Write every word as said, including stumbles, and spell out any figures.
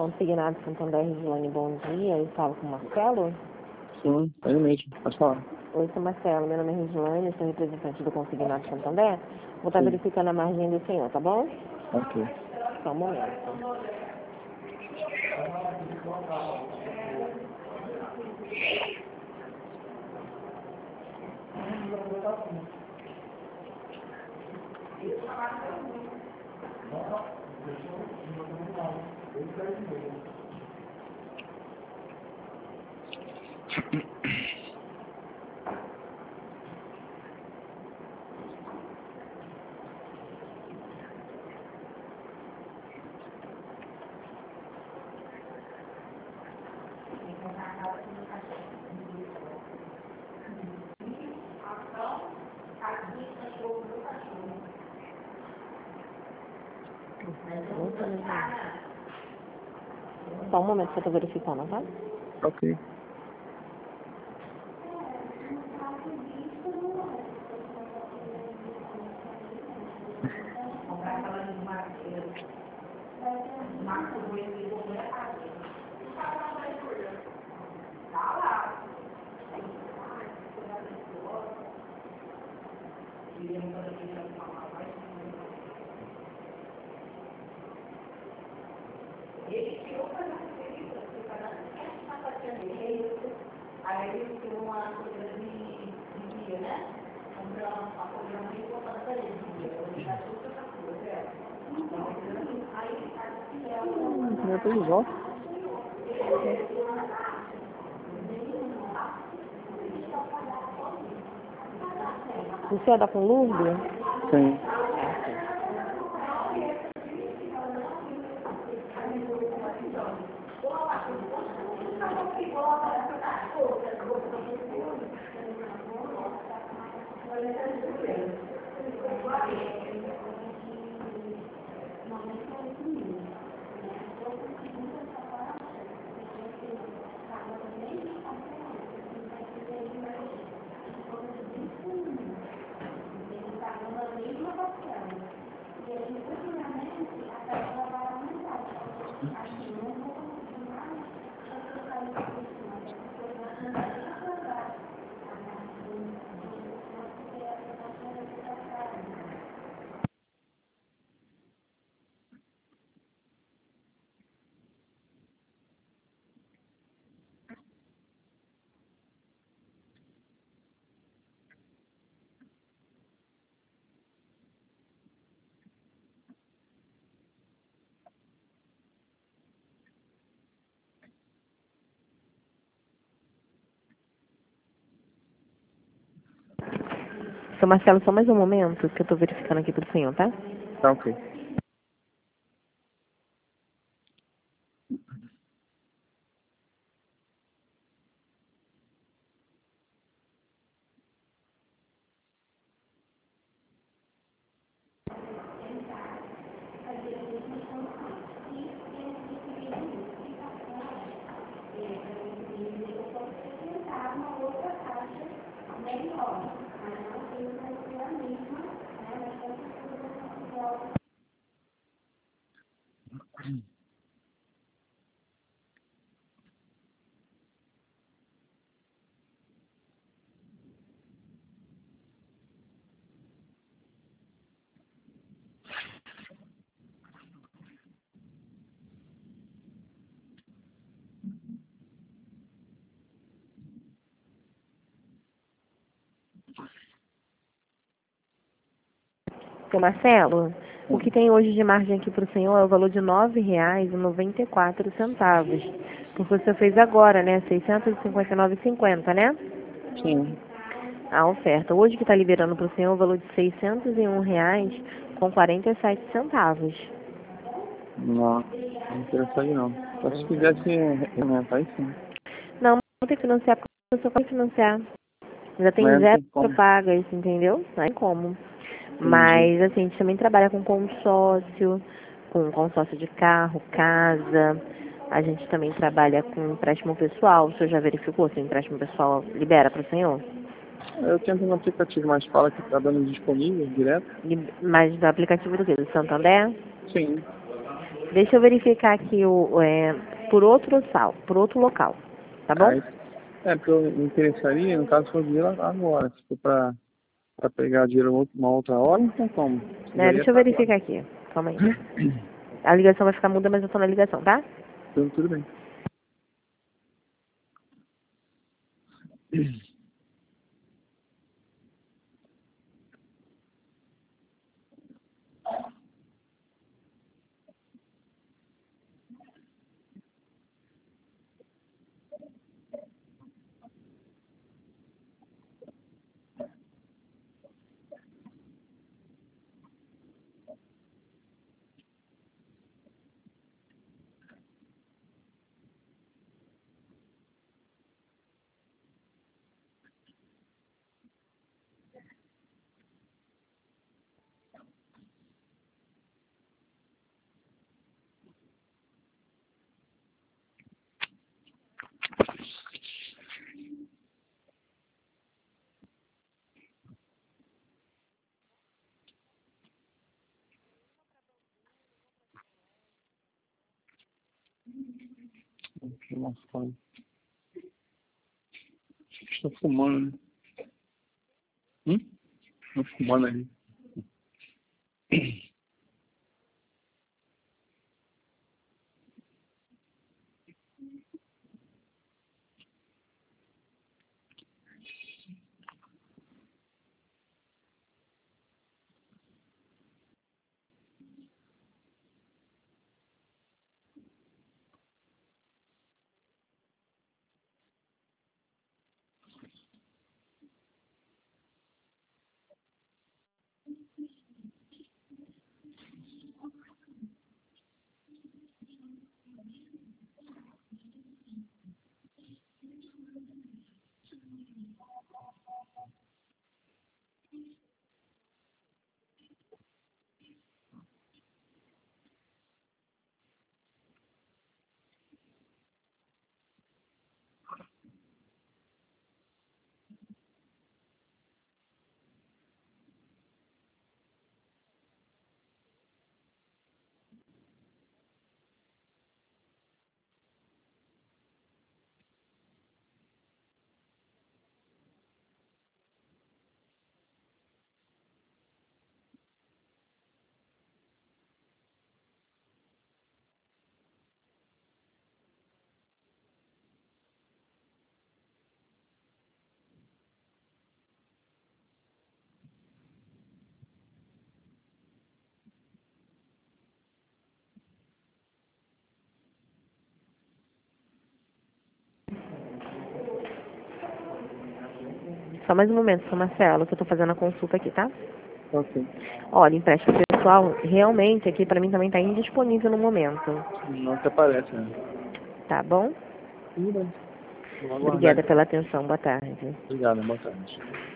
Consignado Santander, Regiane, bom dia. Eu falo com o Marcelo. Sim, é ele mesmo. Pode falar. Oi, sou Marcelo. Meu nome é Regiane, sou representante do Consignado Santander. Vou estar Sim. verificando a margem do senhor, tá bom? Ok. Só um momento. Só um momento que eu estou verificando, tá? Ok. Hum, eu tô de volta. O senhor dá com Lourdes? Sim. Seu Marcelo, só mais um momento que eu estou verificando aqui pro senhor, tá? Tá ok. Seu Marcelo, o que tem hoje de margem aqui para o senhor é o valor de nove reais e noventa e quatro centavos. Porque você fez agora, né? seiscentos e cinquenta e nove reais e cinquenta centavos, né? Sim. A oferta. Hoje que está liberando para o senhor é o valor de seiscentos e um reais com quarenta e sete centavos. Não, não interessante não. Só se quisesse aumentar, aí sim. Não, não tem que financiar porque você só pode financiar. Já tem Mas não zero tem como. pagas, entendeu? Não tem como. Entendi. Mas, assim, a gente também trabalha com consórcio, com consórcio de carro, casa. A gente também trabalha com empréstimo pessoal. O senhor já verificou se o empréstimo pessoal libera para o senhor? Eu tento no aplicativo, mas fala que tá dando disponível direto. Li- Mas do aplicativo do quê? Do Santander? Sim. Deixa eu verificar aqui o, é, por outro sal, por outro local, tá bom? Aí, é, porque eu me interessaria, no caso, for dinheiro agora. Se for pra, pra pegar dinheiro uma outra hora, não tem como. É, Precisaria deixa eu pra agora. verificar aqui, calma aí. A ligação vai ficar muda, mas eu tô na ligação, tá? Tudo, tudo bem. Nossa, fome. Estou fumando, né? Hum? Estou fumando ali. Só mais um momento, sou Marcelo, que eu tô fazendo a consulta aqui, tá? Ok. Olha, empréstimo pessoal, realmente aqui pra mim também tá indisponível no momento, Não te aparece, né? tá bom? Tudo bem. Vou aguardar Obrigada então. pela atenção, boa tarde. Obrigado, boa tarde.